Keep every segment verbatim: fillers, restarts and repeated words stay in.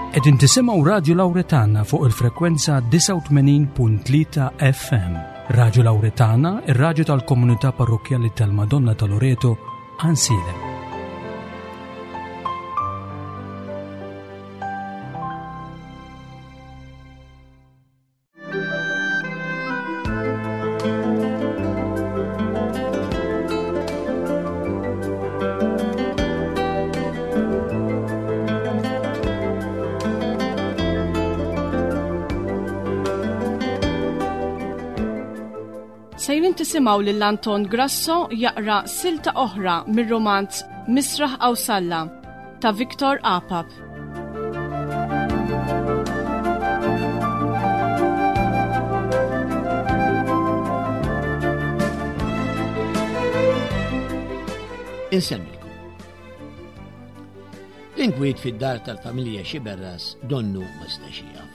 Qegħdin tisimgħu Radio Lawretana fuq il-frekwenza tisa' u tmenin punt tlieta F M. Radio Lawretana, ir-radju tal-Komunità Parrokjali tal-Madonna ta' Loreto, Ansilem. Sejrin tisimaw lil Anton Grasso jaqra silta oħra mir-romanz Misraħ Awsalla ta' Viktor Apap. Insemmilkom. L-inkwiet fid-dar tal-familja Xiberras donnu ma stax jaf.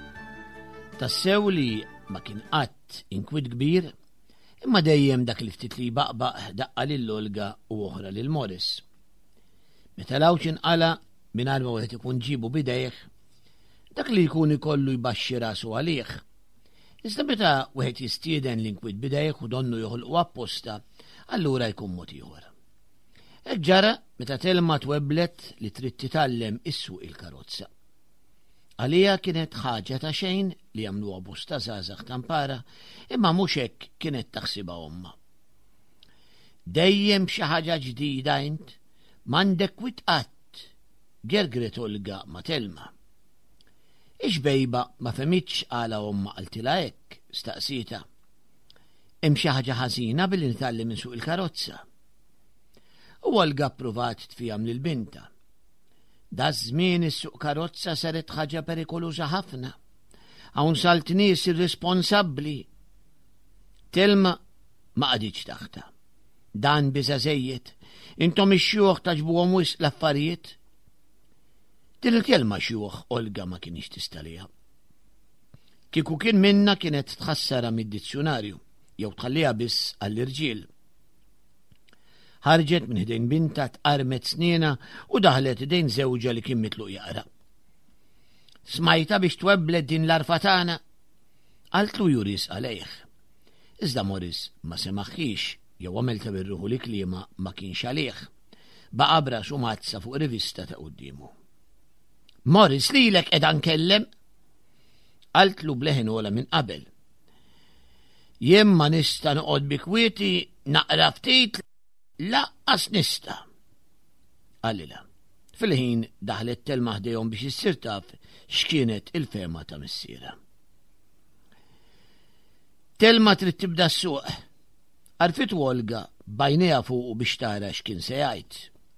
Tassew li ma kien qatt inkwiet kbir, imma dejjem dak li ftit li baqbaq daqqa lil-Olga u oħra lil Morris. Meta lawx inqala mingħajr ma wieħed ikun ġibu bidejh, dak li jkun ikollu jbaxxi rasu għalih. Iżda meta wieħed jistieden l-inkwiet bidejh u donnu joħolqu apposta, allura jkun mod ieħor. Hekk ġara meta Telma twebblet li trid titgħallem issuq il-karozza. Għalija kienet ħaġa ta' xejn li jagħmluha bosta żgħażagħ tampara, imma mhux hekk kienet taħsibha omma. Dejjem xi ħaġa ġdida int m'għandek witt qatt, gergret Olga ma' Telma. Ix bejba ma femitx għala omma qaltilha hekk, staqsita. Hemm xi ħaġa ħażina billi nitgħallem insuq il-karozza. U Olga pprovat tfiham lil binta. Da żmien is-suq karozza saret ħaġa perikoluża ħafna. Hawn salt nies irresponsabbli. Telma ma qaditx taħta. Dan biża' żejjed, intom ix-xjuħ taġbuhom wisq l-affarijiet. Din il-kelma xjuħ Olga ma kienx tistalija. Kieku kien minna kienet tħassara mid-dizzjonarju, jew tħalliha biss għall-irġiel. Ħarġet minn ħdejn binta tqarmet snina u daħlet ħdejn żewġa li kien mitluq jaqra. Smajta biex twebblet din l-arfatana? Qaltlu juris għalejh. Iżda Morris ma semaħħix jew għamelta birruħu li kliema ma kienx għalih. Baqa' brax u mazza fuq rivista ta' qudiemu. Morris lilek qiegħda nkellem? Qaltlu bleħen ola minn qabel. Jien ma nista' noqgħod bi kwieti naqra ftit laqqas nista. Għallila, fil-ħin daħlet Telma ħdejhom biex issir taf x'kienet il-fema ta' missiera. Telma trid tibda s-suq. Għarfit Olga bajnejha fuq biex tara x'kien se jgħid.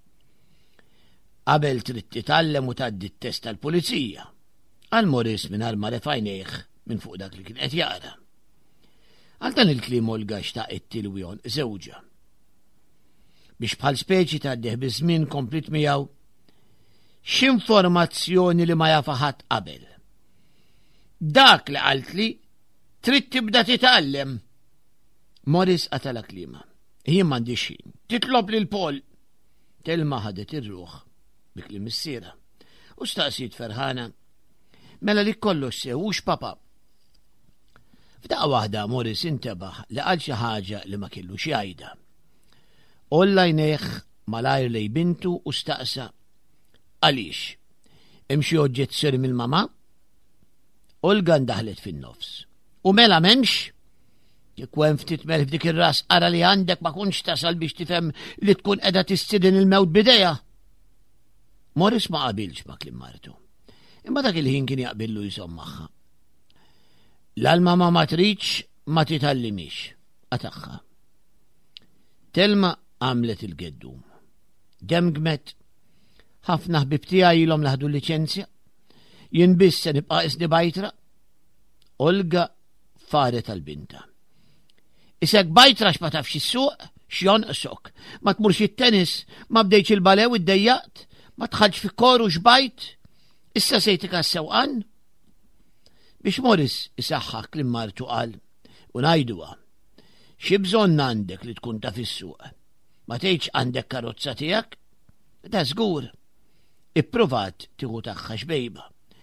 Qabel trid titgħallem u tgħaddi t-test tal-pulizija. Għal Morris mingħajr ma refajnejh minn fuq dak li kien qed jaqra. Għal dan il-kliem Olga xtaqet tilwihom żewġa. Biex bħal speċi tgħaddih biż-żmien komplit miegħu x'informazzjoni li ma jafa ħadd qabel. Dak li qaltli trid tibda titgħallem. Morris qatala kliema. Jien m'għandix ħin. Titlob lil Paul. Telma ħadet ir-ruħ bi kliem missiera u staqsiet ferħana. Mela li kollox sewux papa. F'daqqa waħda Morris intebaħ li qal xi ħaġa li ma kellux jgħidha. Olla jneħ malajr lej bintu u staqsa. Għalix, hemm xi oġġezzjoni mill-mama? Olga ndaħlet fin-nofs. U mela m'hemmx? Kieku hemm ftit mel f'dik ir-ras ara li għandek ma kunx tasal biex tifhem li tkun qiegħda tistiden il-mewt bidejha. Morris ma qabilx ma kliem martu. Imma dak il-ħin kien jaqbillu jisom magħha. L-mama ma tridx ma titgħallimix. Ataħħa. Telma għamlet il-geddum. Gemgmet, ħafna ħbib tiegħi ilhom laħdu liċenzja, jien biss se nibqa' isni bajtra. Olga faret għall-binta. Isek bajtra x'ma tafx is-suq, x'jonqsok. Ma tmurx it-tennis, ma bdejx il-balew id-dejjaqt, ma tħallx fi koru x'bajt, issa sejtik għas-sewqan. Biex Morris isaħħak li martu qal u ngħiduha. Xi bżonn għandek li tkun taf is-suq? Ma tgħidx għandek karozza tiegħek? Da żgur. Ipprovat tieħu tagħha xbejba.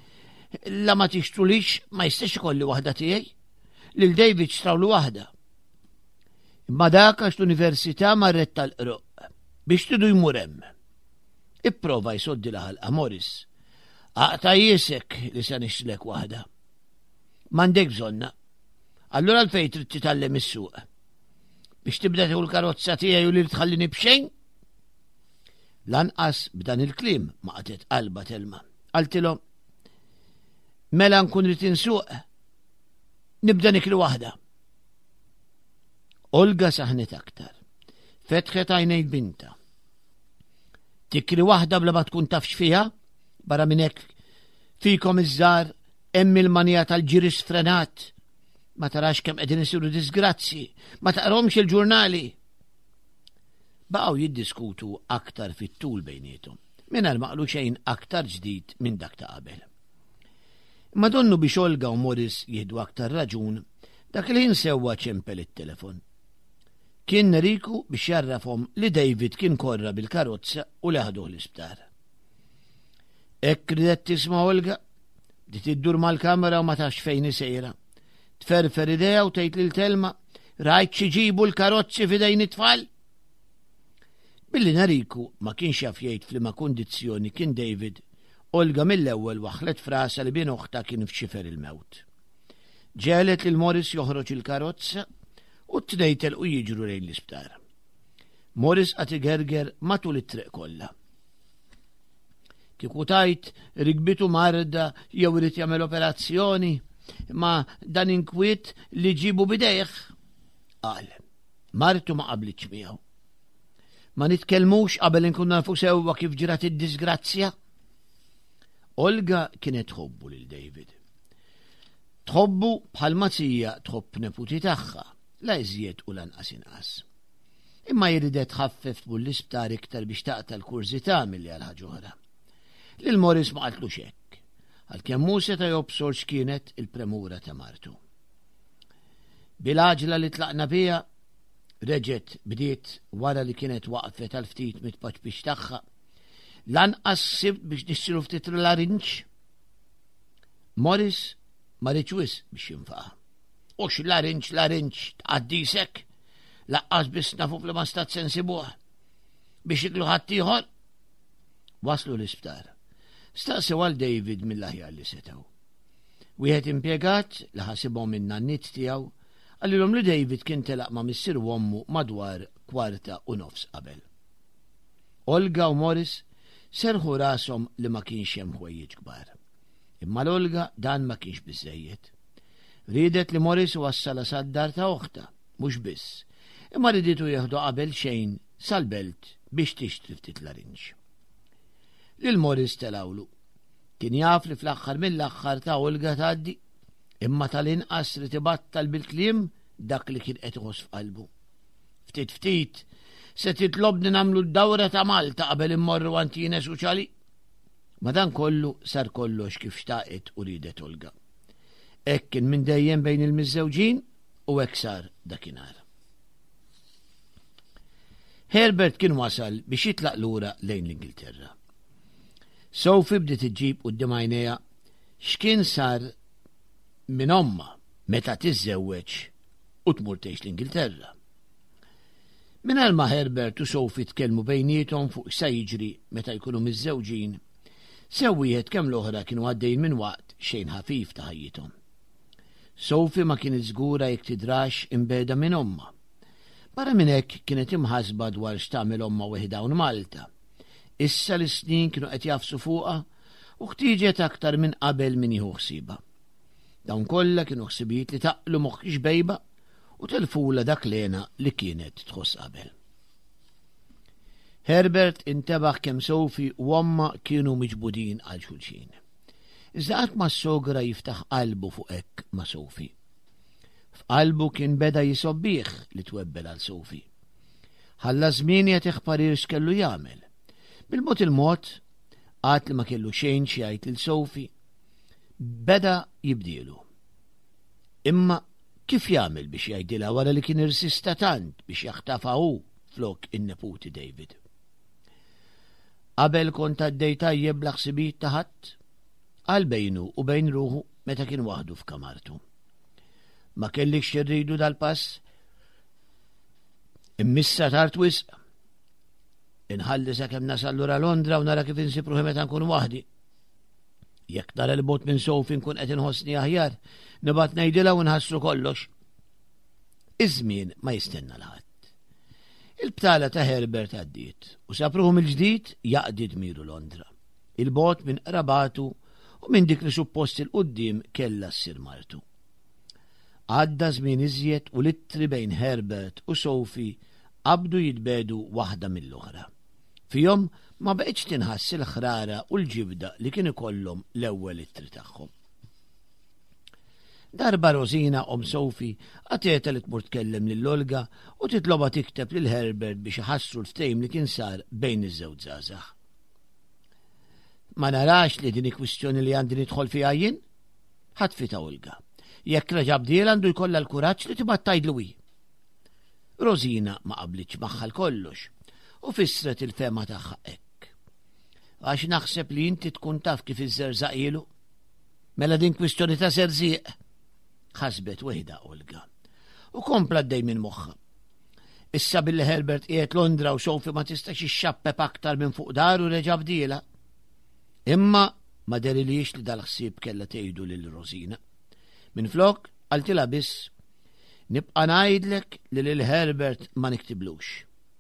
la ma tixtrulix ma jistax ikolli waħda tiegħi. Lil David xtrawlu waħda. Imma dak għax l-università marret tal-qroq biex tidu jmur hemm. Ipprova jsoddi laħalqa Morris. Aqta' jisek li se nixtlek waħda. M'għandek bżonna. Allura l-fejn trid titgħallem is-suq. Biex tibda tieħu l-karozza tiegħi u li tħallini b'xejn? Lanqas b'dan il-kliem ma qatet qalba Telma. Qaltilhom mela nkun rid insuq. Nibda nikli waħda. Olga saħnet aktar. Fetħet għajnej binta. Tikri waħda bla ma tkun tafx fiha, barra minn hekk fikom iż-żar hemm il-manija tal-ġiris frenat. Ma tarax kemm qegħdin isiru disgrazzi, ma taqrahomx il-ġurnali. Baqgħu jiddiskutu aktar fit-tul bejniethom, mingħajr ma qalu xejn aktar ġdid minn dak ta' qabel. Ma donnu biex Olga u Morris jieħdu aktar raġun, dak li jinsewwa ċempel it-telefon. Kien Neriku biex jarrafhom li David kien korra bil-karozza u leħduh l-isptar. Hekk ridet tisma' Olga, di tiddur mal-kamera u ma tax fejn isejra. Tferfer idea u tgħid lil Telma, rajt xi ġibu l-karozzi f'idejn it-tfal? Billi Neriku ma kienx jaf jgħid f'liema kundizzjoni kien David, Olga mill-ewwel waħlet frasa li bien oħta kien f'xifer il-mewt. Ġelet lil Morris joħroġ il-karozza u t-tnejn u jiġru lejn l-isptar. Morris qed igerger matul it-triq kollha. Kieku tajt rigbitu marda jew irid jagħmel operazzjoni, ma dan inkwiet li ġibu bidejh. Qal, martu ma qablitx miegħu. Ma nitkellmux qabel inkun nafu sewwa kif ġrat id-disgrazzja? Olga kienet tħobbu lil David. Tħobbu bħal Mazija tħobb neputi tagħha, la iżjed u lanqas inqas. Imma jridet tħaffef bull-isptar iktar biex taqta l-kurzità milli għal ħaġa oħra. Lil Morris ma qaltlux hekk, għalkemm mhu seta' jobsor x'kienet il-premura ta' martu. Bil-għaġla li tlaqna biha reġgħet bdiet wara li kienet waqfet għal ftit mitpaċbix tagħha, lanqas sibt biex nixtru ftit l-larinċ. Morris ma rridx wisq biex jinfaqa. Ux larinċ larinċ tqaddisek, laqqas biss nafu fl-ma stat sensibuh biex iklu ħadd ieħor. Waslu l-isptar. Staqsew għal David mill-aħjar li setgħu. Wieħed impjegat li ħasibhom in-nannit tiegħu għallilhom li David kien telaq ma' missier u ommu madwar kwarta u nofs qabel. Olga u Morris serħu rashom li ma kienx hemm ħwejjeġ kbar. Imma l-Olga dan ma kienx biżejjed. Ridet li Morris wassala sad-dar ta' oħta, mhux biss, imma riditu jieħdu qabel xejn sal-belt biex tixtri ftit larinġ. Lil Morris telawlu. Kien jaf li fl-aħħar mill-aħħar ta' Olga tgħaddi, imma tal-inqas rid ibattal bil-kliem dak li kien qed iħoss f'qalbu. Ftit ftit se titlobni nagħmlu d-dawra ta' Malta qabel immorru għand soċjali. Madan kollu sar kollox kif xtaqet u ridet Olga. Hekk kien minn dejjem bejn il-miżżewġin u hekk sar dakinhar. Herbert kien wasal biex jitlaq lura lejn l-Ingilterra. Sophie bdiet iġġib quddiem għajnejha x'kien sar minn omma meta tiżżewweġ u tmur tgħix l-Ingilterra. Mingħajr ma Herbert u Sophie tkellmu bejniethom fuq x'sa jiġri meta jkunu miżżewġin, sew wieħed kemm l-oħra kienu għaddejjin minn waqt xejn ħafif ta' ħajjithom. Sophie ma kienet żgura jekk tidrax imbeda minn omma. Barra minn hekk kienet imħasba dwar x'tagħmel omma weħda hawn Malta. Issa l-snin kienu qed jafsu fuqha u ħtieġet aktar minn qabel min jieħu ħsiebha. Dawn kollha kienu ħsibijiet li taqlu moħħ xbejba u telfula dak lena li kienet tħoss qabel. Herbert intebaħ kemm Sophie u omma kienu miġbudin għal xulxin. Iżda qatt ma s-sogra jiftaħ qalbu fuq hekk ma' Sophie. F'qalbu kien beda jisobbih li twebbel għal Sophie. Ħalla żmien qed iħparir x'kellu jagħmel. Bil-mod il-mod għad li ma kellu xejn xi jgħid lil Sophie, beda jibdielu. Imma kif jagħmel biex jgħidilha wara li kien irsista tant biex jaħtafa hu flok in-neputi David. Qabel kont għaddej tajjeb l-ħsibijiet ta' ħadd, għal bejnu u bejn ruħu meta kien waħdu f'kamartu. Ma kellikx xirridu dal-pass, immissa tard wisq, inħalli sakemm nasal lura Londra u nara kif insib ruħi meta nkun waħdi. Jekk nara l-bot minn Sophie nkun qed inħossni aħjar, nibgħat ngħidilha u nħassru kollox. Iż-żmien ma jistenna l-ħadd. Il-btala ta' Herbert għaddiet u sapruhom il-ġdid jaqdi dmiru Londra. Il-bot minn qrabatu u minn dik li suppost il-qudiem kellha ssir martu. Għadda żmien iżjed u littri bejn Herbert u Sophie qabdu jitbedu waħda mill-oħra. Fihom ma baqgħetx tinħass il-ħrara u l-ġibda li kien ikollhom l-ewwel ittri tagħhom. Darba Rosina om Sophie għatieta li tmur tkellem lill-Olga u titloba tikteb lil Herbert biex iħassru l-ftehim li kien sar bejn iż-żewġ żgħażagħ. Ma narax li din kwistjoni li għandi nidħol fiha jien? Ħatfita Olga. Jekk Raġabdiel għandu jkollha l-kuraġġ li tibgħat tgħidlu hi. Rosina ma qablitx magħha l-kollox u fissret il-fema tagħha hekk. Għax naħseb li inti tkun taf kif iż-żerżaq ilu? Mela din kwistjoni ta' serzieq. Ħasbet weħda Olga. U kompla d-dej minn moħħa. Issa billi Herbert qiegħed Londra u Sophie ma tistax ixxappep aktar minn fuq daru Raġabdiela. Imma ma derilix li dal-ħsieb kellha tgħidu lil Rosina. Minflok qaltilha biss nibqa' ngħidlek li lil Herbert ma niktiblux.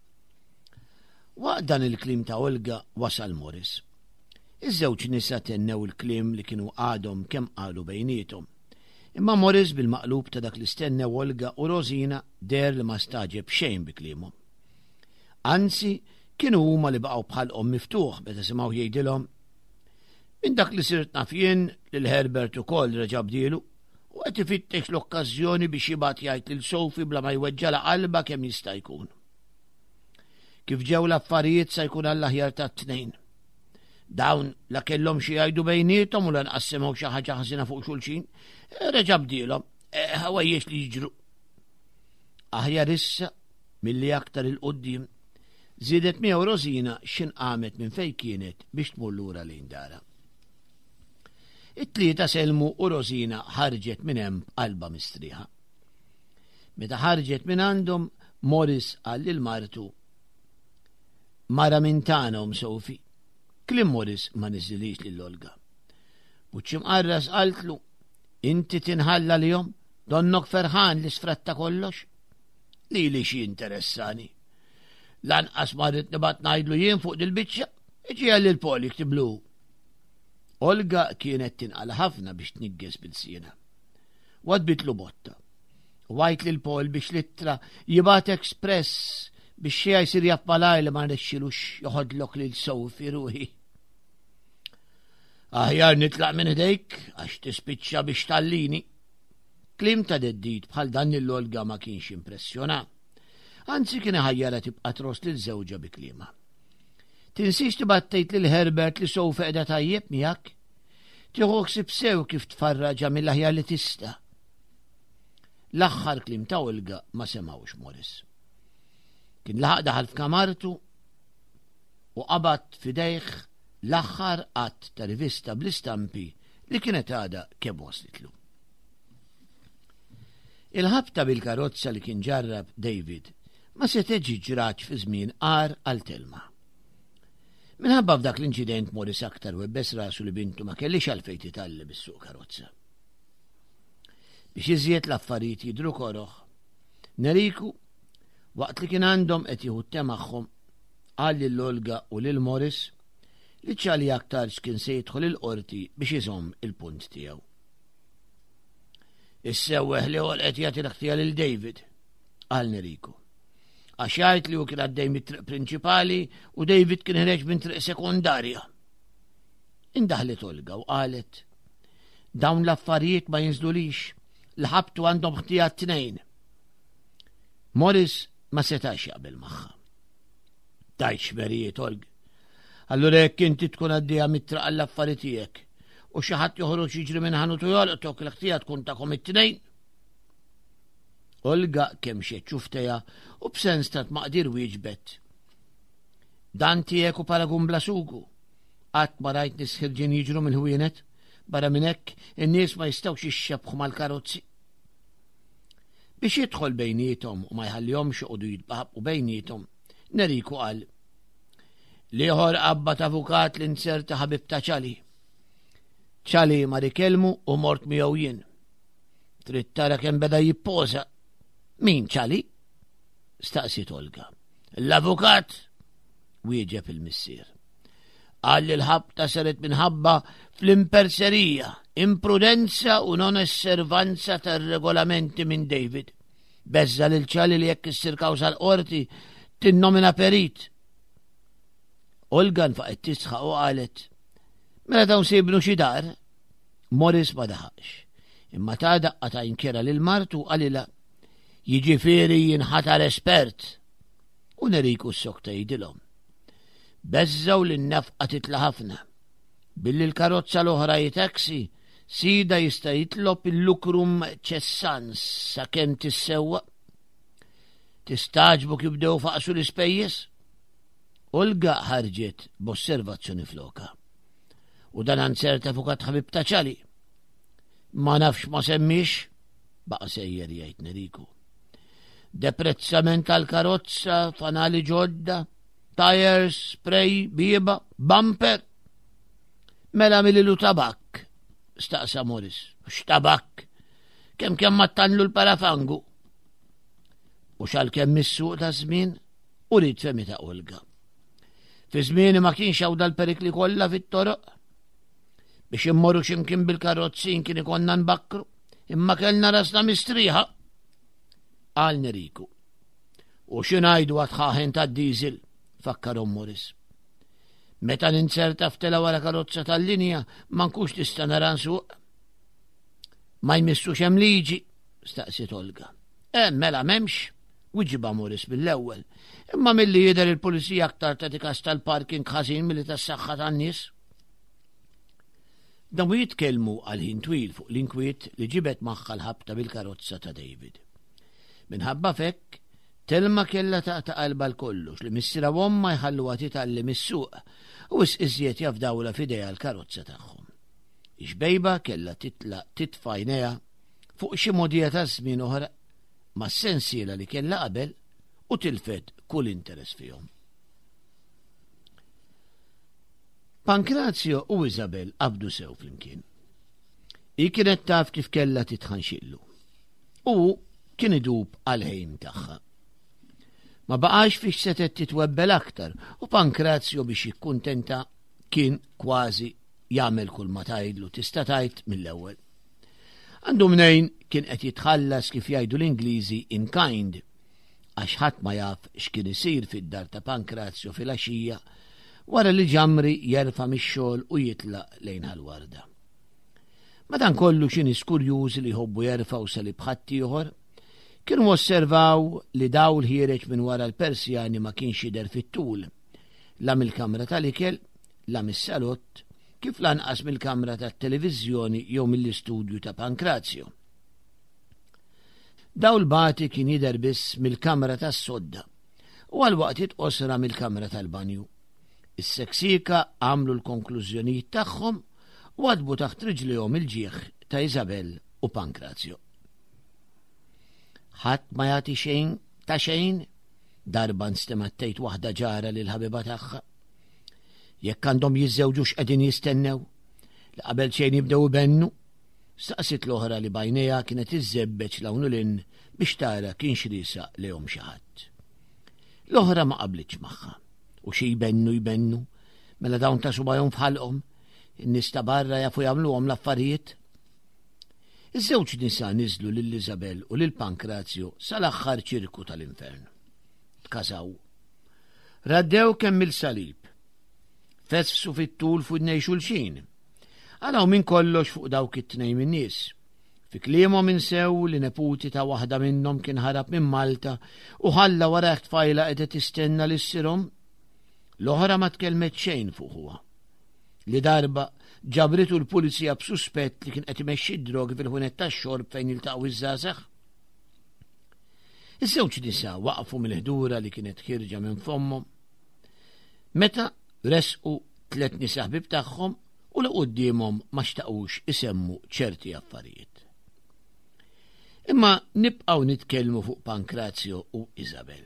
Waqt dan il-kliem ta' Olga wasal Morris. Iż-żewġ nisa tennew il-kliem li kienu għadhom kemm qalu bejniethom. Imma Morris bil-maqlub ta' dak li stennew Olga u Rosina der li ma staġeb xejn bi kliemhom. Anzi, kienu huma li baqgħu bħalhom miftuħ meta simgħu jgħidilhom minn dak li sirt naf jien lil Herbert ukoll Raġabdielu u qed ifittex l-okkażjoni biex jibgħat jgħid lil Sophie bla ma jweġġala qalba kemm jista' jkun. Kif ġew l-affarijiet se jkun għall-aħjar tat-tnejn. Dawn la kellhom xi jgħidu bejniethom u lanqas semgħu xi ħaġa ħażina fuq xulxin, Raġabdielhom ħawejjex li jiġru. Aħjar issa milli aktar il-qudiem żiedet miegħu Rosina x'inqamet minn fejn kienet biex tmur lura lejn dara. It-tlieta Selmu u Rosina ħarġet minn hemm qalba mistrieħa. Meta ħarġet minn għandhom Morris qal lil martu Mara minn tagħna Sophie. Kliem Morris ma niżilix lil Olga. Buċċimqarras qaltlu inti tinħalla lihom donnok ferħan li sfratta kollox? Lili xi interessani. Lanqas ma rrid nibgħat ngħidlu jien fuq dil-biċċa, iġi għalli l-Pol jiktiblu. Olga kienet tinqala ħafna biex tnigges bil-siena. Wadbitlu botta. Wajt lil Pol biex littra jibgħat express biex xejn jsir jappalaj li ma rnexxilux joħodlok lil Sophie ruħi. Aħjar nitlaq minn idejk għax tispiċċa biex tallini. Kliem ta' deddit bħal dan l-Olga ma kienx impressjona. Anzi kien ħajjara tibqa' trost lil żewġa bi kliema. Tinsix tibgħat tgħid lil Herbert li Sophie qiegħda tajjeb miegħek? Tieħu ħsieb sew kif tfarraġa mill-aħjar li tista'. L-aħħar kliem ta' Olga ma semgħux Morris. Kien laħaq daħal f'kamartu u qabad f'idejh l-aħħar qatt ta' rivista bl-istampi li kienet għada kemm waslitlu. Il-ħabta bil-karozza li kien ġarrab David ma setgħex jiġraġ fi żmien qar għal Telma. Minħabba f'dak l-inċident Morris aktar webbes rasu li bintu ma kellix għalfejn titgħallem is-suq karozza. Biex iżjed l-affarijiet jidhru koroħ, Neriku waqt li kien għandhom qed jieħu t-temagħhom qal lill-Olga u lil Morris li ċali aktar x'kien se jidħol il-qorti biex iżomm il-punt tiegħu. Issewweħ li għol qed jagħti l-ħtija lil David, qal Neriku. Għax jgħid li hu kien għaddej mit-triq prinċipali u David kien ħreġ minn triq sekundarja. Indaħlet Olga u qalet dawn l-affarijiet ma jinżlulix l-ħabtu għandhom ħtija t-tnejn. Morris ma setax jaqbel magħha. Tajt xmerijiet Olga. Allura jekk inti tkun għaddejja mit-traq għall-affarijiet tiegħek u xi ħadd joħroġ jiġri minn ħanut u jolqtok l-ħtija tkun tagħhom it-tnejn. Olga kemm xejn ċuftejha u b'sens ta' tmaqdir wieġbet. Dan tiegħek u paragun bla sugu. Qatt ma rajt nisħirġin jiġru mill-ħwienet Barra minn hekk in-nies ma jistgħux jixxebħu mal-karozzi. Biex jidħol bejniethom u ma jħallihomx joqogħdu jitbaħbqu bejniethom, Neriku qal: Lieħor qabad avukat li nserta ħabib ta' ċali. ċali ma rikelmu u mort miegħu jien. Trid tara kemm beda jippoża. Min ċali? Staqsit Olga. L-avukat, wieġeb il-missier. Qal li l-ħabta saret minħabba fl-imperserija, imprudenza u non osservanza tar-regolamenti minn David. Beżza lil ċali li jekk issir kawża l-qorti tinnomina perit. Olga nfaqet tisħaq u qalet: Mela dawn sibnu xi dar? Morris ma daħaqx, imma ta' daqqa ta' inkjera lil martu qalilha: Jiġifieri jinħatar espert. U Neriku s-sokta jidilhom. Beżżaw li n-nefqa titla' ħafna. Billi l-karozza l-oħra jitaksi, sida jista' jitlob il-lukrum ċessans sakemm tissewwa. Tistaġbu kif bdew faqsu l-ispejjeż? Olga ħarġet b'osservazzjoni floka. U dan anserta avukat ħabib ta' ċali. Ma nafx ma semmix, baqa' sejjer jgħid Neriku. Deprezzament tal-karozza, fanali ġodda, tires, spray, bieba, bumper. Mela mililu tabak, staqsa Morris. X'tabak? Kemm kemm mattanlu l-parafangu. U xal kemm missuq ta' żmien, u rid femi ta' Olga. Fi żmieni ma kienx hawn dal-perikli kollha fit-toroq. Biex immorru x'imkien bil-karozzi kien ikonna nbakkru, imma kellna rasna mistrieħa. Qal Neriku. U x'ingħidu għad-ħaħen tad-diesel, fakkarhom Morris. Meta ninserta ftela wara karozza tal-linja ma nkunx tista' nara nsuq. Ma jmissux hemm liġi, staqsit Olga. Eh, mela m'hemmx, wieġiba Morris bil-ewwel. Imma milli jidher il-pulizija aktar ta' tikas tal-parking ħażin milli tas-saħħa tan-nies. Dawn jitkellmu għal ħin twil fuq l-inkwiet li ġibet magħha l-ħabta bil-karozza ta' David. Minħabba fekk, Telma kella taqta' qalba l-kollox li missira womma jħalluha titgħallem is-suq u iżjed jafdawla f'idejha l-karozza tagħhom. Ix-bejba kella titla' titfa' għajnejha fuq xi modija ta' żmien oħra ma' sensiela li kella qabel u tilfet kull interess fihom. Pankrazio u Isabel qabdu sew flimkien. Hi kienet taf kif kella titħanxillu u kien idub għal-ħejm tagħha. Ma baqax fiex setet titwebbel aktar u Pankrazio biex jikkuntenta kien kważi jagħmel kull ma tgħidlu tista' tgħid mill-ewwel. Għandu mnejn kien qed jitħallas kif jgħidu l-Ingliżi in kind għax ħadd ma jaf x'kien isir fid-dar ta' Pankrazio fil-għaxija wara li ġamri jerfa' mix-xogħol u jitlaq lejn ħal-warda. Madankollu xi nies kurjużi li jħobbu jerfgħu salib ħadd ieħor kienu osservaw li dawl ħireġ minn wara l-Persjani ma kienx jidher fit-tul, la mill-kamra tal-ikel, la mis-salott, kif lanqas mill-kamra tat-televiżjoni jew mill-istudju ta' Pankrazio. Dawl bati kien jidher biss mill-kamra tas-sodda u għalwaqt itqosra mill-kamra tal-banju. Is-seksika għamlu l-konklużjonijiet tagħhom u għadbu taħt riġlihom il-ġieħ ta' Isabel u Pankrazio. Ħadd ma jagħti xejn ta' xejn, darba nstemattejt waħda ġara lil ħabiba tagħha. Jekk għandhom jiżżewġu x'qegħdin jistennew, li qabel xejn jibdew ibennu, staqsit l-oħra li bajnejha kienet iżżebbeġ lawn lin biex tara kien xrisa lehom xi ħadd. L-oħra ma qablitx magħha u xi jbennu jbennu, mela dawn ta' subajhom fħalqhom, in-nies ta' barra jafu jagħmluhom l-affarijiet. Iż-żewġ nisa niżlu lil Isabel u lil Pankrazio sal-aħħar ċirku tal-infern. Tkażaw. Raddew kemm il-salib. Fesfsu fit-tul fuq nej xulxin. Għalaw minn kollox fuq dawk it-tnejn min-nies. Fi kliemhom insew li neputi ta' waħda minnhom kien ħarab minn Malta u ħalla wara tfajla qiegħda tistenna li ssirhom. L-oħra ma tkellmet xejn fuq huwa. Li darba ġabritu l-pulizija b'suspett li kien qed imexxi d-drogi fil-ħunet tax-xorb fejn jiltaqgħu iż-żgħażagħ. Iż-żewġ nisa waqfu mill-ħdura li kienet ħirġa minn fommhom. Meta resqu tliet nisa ħbib tagħhom u li qudiemhom ma xtaqux isemmu ċerti affarijiet. Imma nibqgħu nitkellmu fuq Pankrazio u Isabel.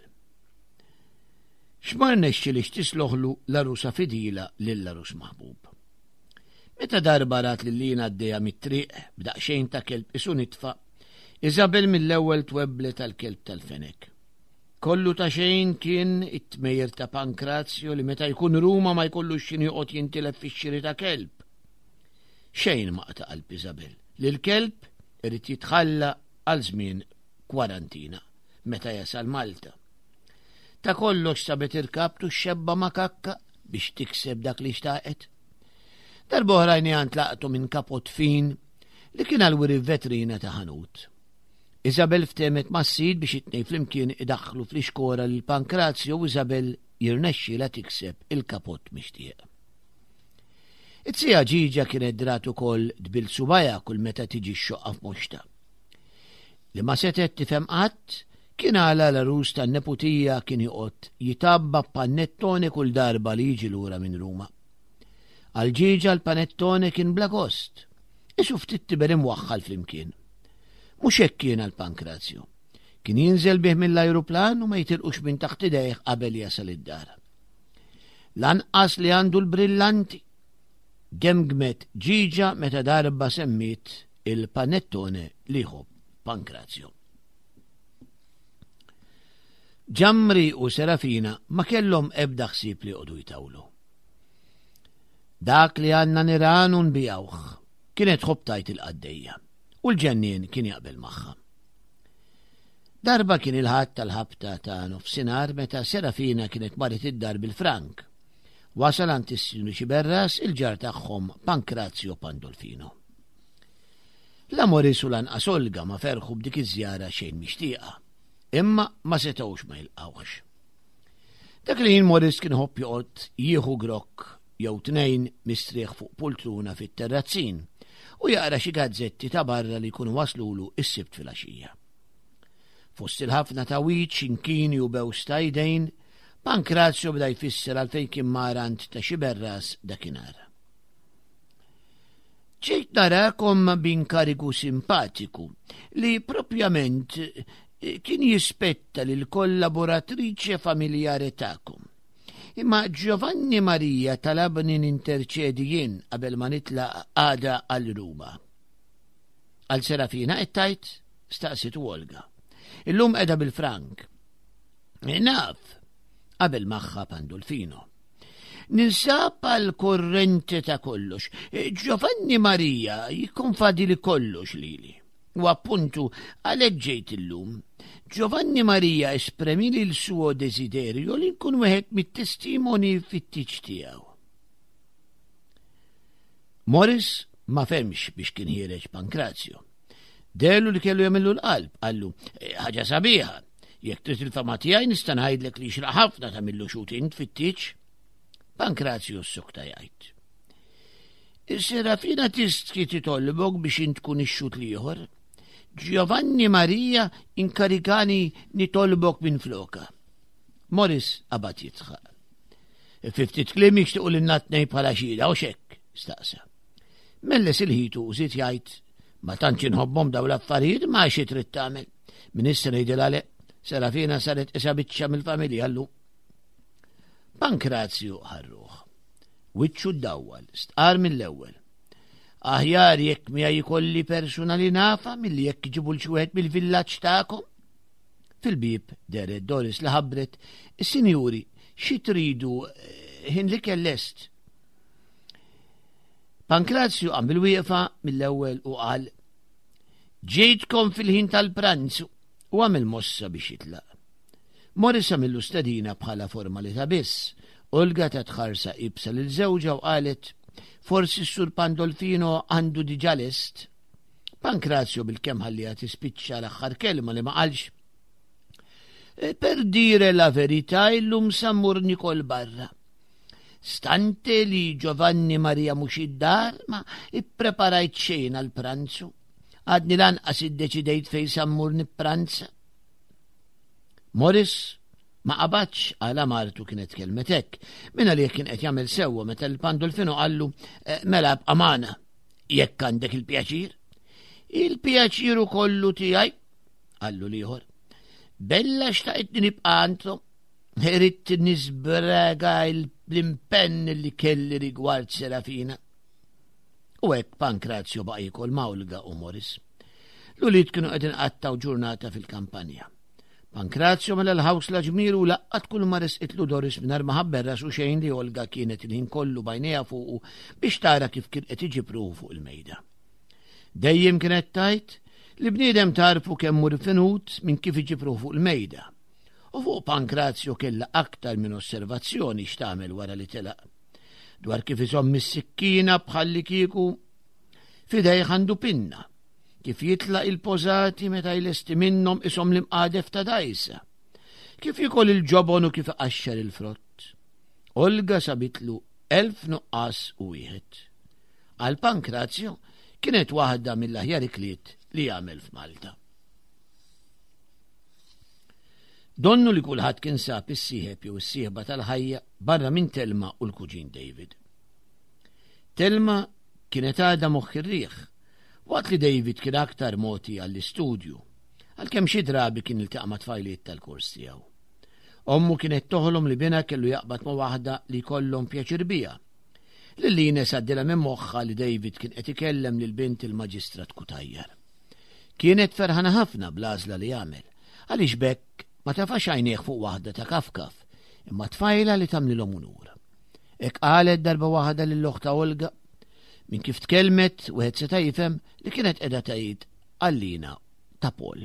X'ma rnexxilix tisloħlu l-arusa fidila lill-arus maħbub. Meta darba rat li lina għaddejja mit-triq b'daqsxejn ta' kelb isu nitfa', Isabel mill-ewwel twebblet tal-kelb tal-fenek. Kollu ta' xejn kien it-tmejjer ta' Pankrazio li meta jkun Ruma ma jkollux x'in joqgħod jintilef fix-xiri ta' kelb. Xejn ma qta' qalb Isabel li l-kelb irid jitħalla għal żmien kwarantina meta jasal Malta. Ta' kollox sabet irkabtu xebba makakka biex tikseb dak li xtaqet. Darboħrajni għant laqtu minn kapot fin li kien għal-wiri vetrina ta' ħanut. Isabel ftemet massid biex it-nej flimkien idaħħlu fl-iskora l-Pankrazio u Isabel jirnexxi la tikseb il-kapot mixtieq. It-sija ġiġa kienet dratu kol dbil subaja kull meta tiġi x-xoqqa f'moxta. Li ma setet tifhem qatt kien għala l-arus tan-neputija kien joqgħod jitabba panettone kull darba li jiġi lura minn Ruma. Għal-ġiġa l-panettone kien bla kost. Isu ftit tiber imwaħħal flimkien. Mhux hekk kien għall-Pankrazio. Kien jinżel bih mill-ajruplan u ma jitilqux minn taħt idejh qabel jasal id-dar. Lanqas li għandu l-brillanti. Gemgmet ġiġa meta darba semmit il-panettone li jħobb Pankrazio. Ġamri u Serafina ma kellhom ebda ħsieb li qogħdu jtawlu. Dak li għandna niranu nbijawh kienet ħobtajt il-qaddejja u l-ġennien kien jaqbel magħha. Darba kien il-ħadd tal-ħabta ta' nofsinhar meta Serafina kienet marit id-dar bil-Frank. Wasal għand is-Sinjur Xiberras il-ġar tagħhom Pankrazio Pandolfino. La Moris u lanqas Olga ma ferħu b'dik iż-żjara xejn mixtieqa, imma ma setgħux ma jilqgħux. Dak li jien Moris kien ħobb joqgħod jieħu grokk jew tnejn mistrieħ fuq pultruna fit-terrazzin u jaqra xi gazzetti ta' barra li jkunu waslulu s-sibt fil-għaxija. Fost il-ħafna ta' wiċċ inkini u bew stajdejn, Pankrazio bda jfisser għalfejn kien marant ta' Xiberras dakinhar. Ġejt narakom b'inkarigu simpatiku li propjament kien jispetta lil kollaboratriċe familjari tagħkom. Imma Giovanni Marija talabni ninterċedi jien qabel ma nitlaq għada għal Ruma. Għal Serafina qed tajt staqsit Olga. Illum qiegħda bil-Frank. Naf, qabel magħha Pandolfino. Ninsab għal korrenti ta' kollox. Giovanni Marija jikkonfadi li kollox lili. U appuntu għalhekk ġejt illum. Giovanni Marija espremi li l-suo desiderio li nkun wieħed mit-testimoni fit-tiġ tiegħu. Morris ma femx biex kien ħireġ Pankrazio. Dellu li kellu jagħmlu l-qalb, qallu ħaġa sabiħa, jekk trid il-fama tiegħi nista' ngħidlek li xraq ħafna tagħmillu xutint fit-tiġ. Pankrazio s-sukta jgħid. Serafina tistki titolbok biex int tkun ix-xut liħor. Giovanni Marija inkarigani nitolbok minn floka. Morris abad jitħaq. Fiftit klim jixtiqu l-natnej bħala xida u xekk, staqsa. Melles il-ħitu użit jgħid ma tantx inħobbhom daw l-affarijiet ma xi trid tagħmel. Min issa ngħidilha le, Serafina saret isa biċċa mill-familja llum. Pankrazio ħarruħ. Wiċċu d-dawwal, stqar mill-ewwel. Aħjar jekk mija jikolli persuna li nafa milli jekk ġibu l-xwed bil-villaġġ tagħkom. Fil-bib deret Doris li ħabbret, is-sinjuri xi tridu ħin li kellest. Pankrazio għamil wieqa mill-ewwel u qal ġejtkom fil-ħin tal-pranzu u għamil mossa biex jitlaq. Morris għamillu stadina bħala formalità biss. Olga ta' tħarsa ibsa lil żewġa u qalet forsi s-sur Pandolfino għandu diġà lest. Pankrazio bil-kemm ħallija tispiċċa l-aħħar kelma li ma qalx. Per dire la verità illum sammurni kol barra. Stante li Giovanni Marija mhux id-dar ma ippreparajt xejn għal pranzu. Għadni lanqas iddeċidejt fejn sammurni pranza. Morris Ma qabatx għala martu kienet kelmet hekk, minna li kien qed jagħmel sewwa meta l-Pandolfino qallu mela b'amana jekk għandek il-pjaċir. Il-pjaċiru kollu tiegħi, qallu liħor. Bella xtaqt nibqa' għandhom, irid nisbrega l-impenn li kelli rigward Serafina. U hekk Pankrazju baqa' jikol ma' Olga u Morris. L-ulied kienu qed inqattaw ġurnata fil-kampanja. Pankrazju mela l-ħawsla ġmielu laqqat kull ma resqitlu Doris mingħajr ma ħabberra su xejn li Olga kienet il-ħin kollu bajnejha fuqu biex tara kif kien qed iġibruhu fuq il-mejda. Dejjem kienet tajt li bniedem tarfu kemm hu rfinut minn kif iġibruhu fuq il-mejda. U fuq Pankrazju kellha aktar minn osservazzjoni x'tagħmel wara li telaq. Dwar kif iżomm is-sikkina bħalli kieku fidej għandu pinna. Kif jitlaq il-pożati meta jlesti minnhom ishom l-imqadef ta' dajsa. Kif jikol il-ġobon u kif iqaxxer il-frott. Olga sabitlu elf nuqqas u wieħed. Għal Pankrazju kienet waħda mill-aħjar ikliet li jagħmel f'Malta. Donnu li kulħadd kien sab is-sieħeb jew is-sieħba tal-ħajja barra minn Telma u l-kuġin David. Telma kienet għadha moħħ ir-riħ. Waqt li David kien aktar moti għall-istudju, għalkemm xi drabi kien iltaqa' ma' tfajliet tal-kors tiegħu. Ommu kienet toħolom li bina kellu jaqbad ma' waħda li jkollhom pjaċir biha. Lilli Ines għaddilha minn moħħha li David kien qed ikellem lil bint il-Maġistrat Kutajjar. Kienet ferħana ħafna bl-għażla li jagħmel, għaliex bekk ma tafax għajnejh fuq waħda ta' kafkaf, imma tfajla li tagħmlilhom unur. Hekk qalet darba waħda lill-oħta Olga min kif tkellmet wieħed seta' jifhem li kienet qiegħda tgħid għallina ta' Paul.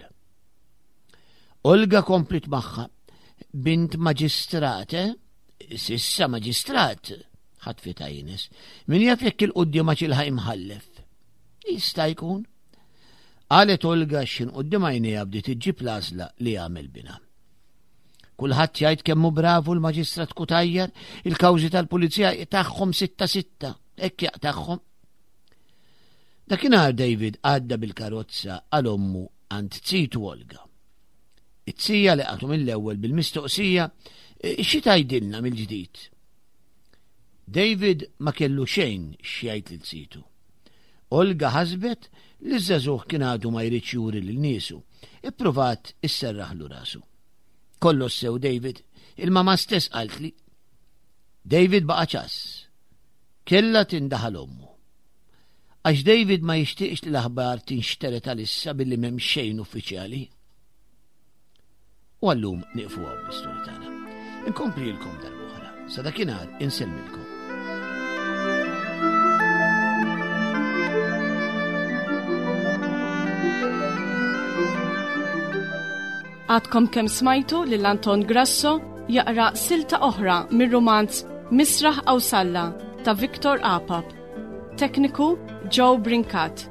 Olga komplit magħha bint maġistrate, sissa maġistrat, ħatfita Ines, min jaf jekk il-quddiema xilħa imħallef. Jista' jkun. Qalet Olga x'in qudiem għajnejha bdiet iġġib l-għażla li jagħmel binha. Kulħadd jgħid kemm hu bravu l-Maġistrat Kutajjar, il-kawżi tal-Pulizija tagħhom sitta sitta, hekk jaqtagħhom. Dakinhar David għadda bil-karozza għal ommu għand tsitu Olga. It-tsija laqgħu mill-ewwel bil-mistoqsija xi tgħidilna mill-ġdid. David ma kellu xejn x'jgħid lil tsitu. Olga ħasbet li żagħżugħ kien għadu ma jridx juri lil niesu, ippruvat isserraħlu rasu. Kollox sew David, il-mama stess qalt li. David baqa' ċass. Kellha tindaħal ommu. Għax David ma jixtieqx li l-aħbar tinxteret għalissa billi m'hemm xejn uffiċjali. U għallum nieqfu għaw l-istorja tagħna. Inkomplilkom darb'oħra, sa dakinhar insellmilkom. Għadkom kemm smajtu lil Anton Grasso jaqra silta oħra mir-romanz Misraħ Awsalla ta' Viktor Apap. Tekniku Joe Brinkat.